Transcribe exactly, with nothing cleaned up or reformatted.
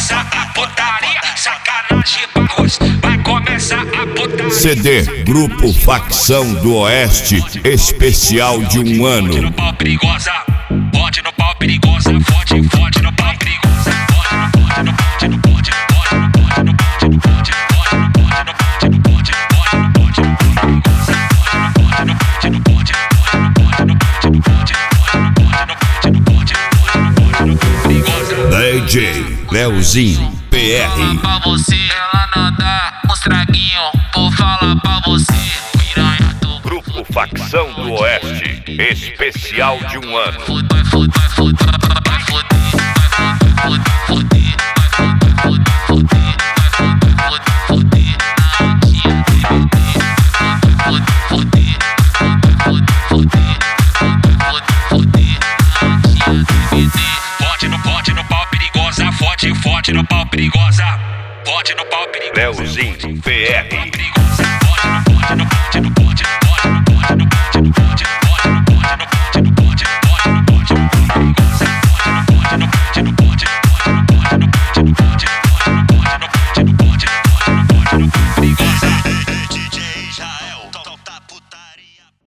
começar a putaria, sacanagem barros, vai começar a putaria. C D Grupo Facção do Oeste, especial de um ano. Fode no pau perigosa, fode no pau perigosa, fode, fode no pau perigosa, fode no fode no fode no fode no fode no fode no fode no fode no fode no fode no fode no fode no fode no perigosa, fode no fode no fode no fode no fode no fode no fode no fode no fode no fode no perigosa. D J Leozinho P R. Vou falar pra você, ela não dá uns traguinhos. Vou falar pra você, piranha do Grupo Facção do Oeste, especial de um ano. Fode, vai fode, vai fode, vai fode, vai fode, fode, vai fode, fode, vai fode, fode, na tia D B D. Fode, fode, fode, fode, fode, fode, na tia D B D. Fode no fode no pau perigosa, fode, fode no pau perigosa, fode no pau perigosa. Leozinho P R.